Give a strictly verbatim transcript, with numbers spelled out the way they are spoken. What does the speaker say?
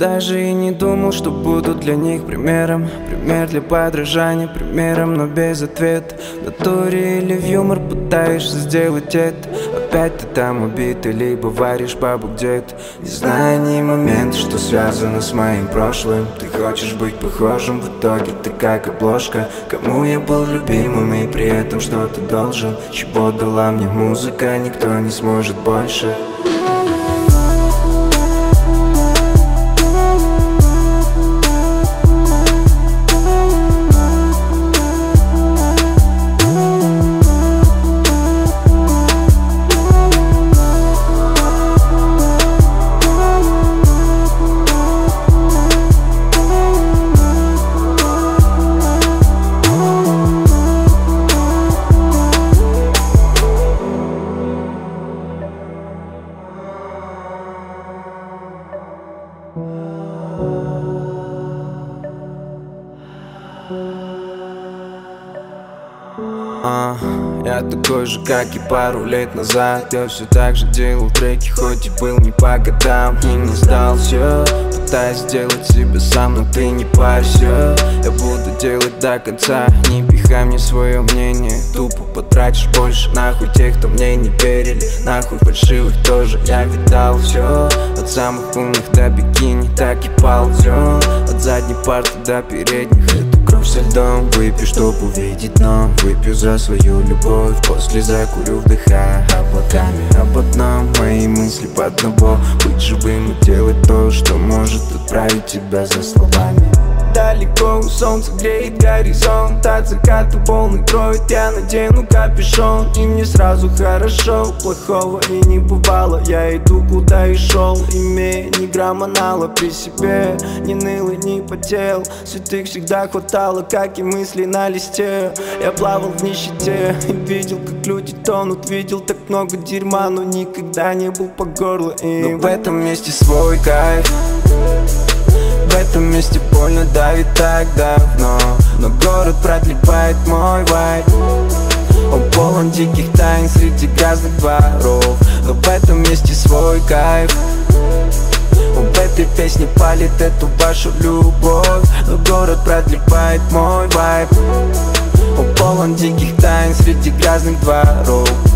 даже и не думал, что буду для них примером. Пример для подражания, примером, но без ответа. В натуре или в юмор пытаешься сделать это. Опять ты там убитый, либо варишь бабу где-то. Не знаю ни момента, что связано с моим прошлым. Ты хочешь быть похожим, в итоге ты как обложка. Кому я был любимым и при этом что-то должен. Чего дала мне музыка, никто не сможет больше. А, я такой же, как и пару лет назад. Я все так же делал треки, хоть и был не по годам. И не сдался, пытаясь сделать себя сам, но ты не парься. Я буду делать до конца, не пихай мне свое мнение. Тупо потратишь больше, нахуй тех, кто мне не верили. Нахуй фальшивых тоже, я видал все. От самых умных до бикини, так и ползем. От задней парты до передних. Эту кровь со льдом выпью, чтоб увидеть дно. Выпью за свою любовь, после закурю, вдыхая облаками об одном. Мои мысли по одного, быть живым и делать то, что может отправить тебя за словами. Далеко солнце греет горизонт, от заката волны кроет, я надену капюшон. И мне сразу хорошо, плохого и не бывало. Я иду куда и шел, имея ни грамма нала при себе. Не ныл и не потел, святых всегда хватало, как и мысли на листе. Я плавал в нищете и видел, как люди тонут. Видел так много дерьма, но никогда не был по горло. И но в этом месте свой кайф. В этом месте больно давит так давно, но город продлевает мой вайб. Он полон диких тайн среди грязных дворов. Но в этом месте свой кайф. Он в этой песне палит эту вашу любовь. Но город продлевает мой вайб. Он полон диких тайн среди грязных дворов.